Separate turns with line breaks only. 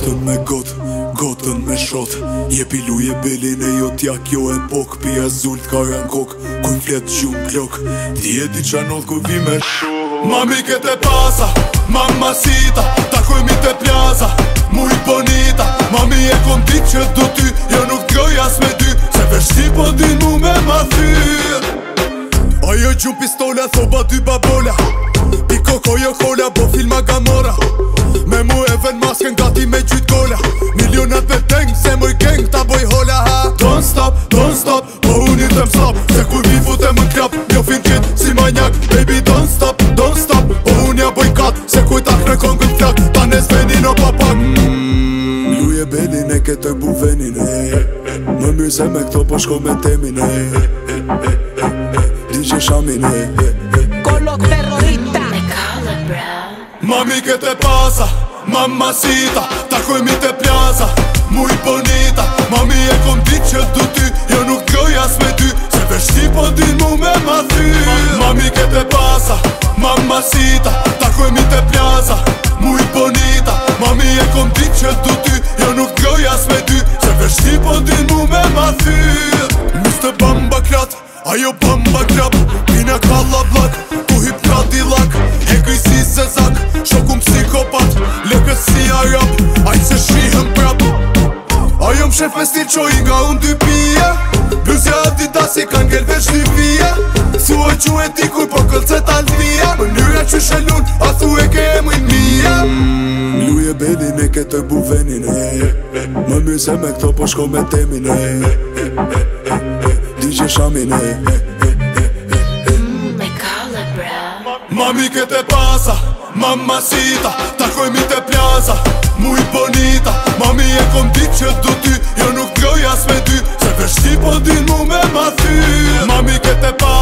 Gotën me got, gotën me shot. Jepi luje belin e jo t'jak jo e pok. Pia zult kara n'kok, kuj flet gjumë klok. Ti e di qanot kuj vi me shok. Mami che te pasa, mamacita, takojmi te plaza, muy bonita. Mami e kom dit që do ty, jo nuk t'groj as me ty, se vesh ti po din mu me ma thyr. Ajo gjumë pistola, thoba dy babola, piko kojo kola, bo filma gamora. Me mu e ven masken gati me gjyt gola, milionat me teng, se moj geng ta boj hola ha. Don't stop, po unë i tem stop, se kuj vi fute më klap, jo fin kit si manjak. Baby don't stop, po unë ja boj kat, se kuj ta kre kongën flak, ta nes venin o papak. Luje belin e ketoj buvenin e, më mirë se me këto po shko me temin e, DJ Shamin e,
Kolok terrorista.
Mami che te pasa, mamacita, takojmi te plaza, muy bonita. Mami e kom dit që du ty, jo nuk t'groj as me ty, se vesh ti po din mu me ma thyr. Mami che te pasa, mamacita, takojmi te plaza, muy bonita. Mami e kom dit që du ty, jo nuk t'groj as me ty, se vesh ti po din mu me ma thyr. Mr. Bamba Krat, ajo Bamba Krap, pina kalla blak, ku hip Cadillac, e gri si Sezak, shokum psikopat, lëkës si Arab, ajtë se shihëm prap. Ajo m'shef me stil qoj nga unë dy pia, bluzja Adidas i kan ngell veç një vija. Thua që e ti kur po këllcet alfia, mënyra që shelun, a thu e ke e mëjnë mija. Luje belin e ketoj buvenin e, më mirë se me këto po shko me temin e, DJ Shamin e, Mami che te pasa, mamacita, takojmi te plaza, muy bonita. Mami e kom dit që du ty, jo nuk t'groj as me ty, se vesh ti po din mu me ma thyr. Mami che te pasa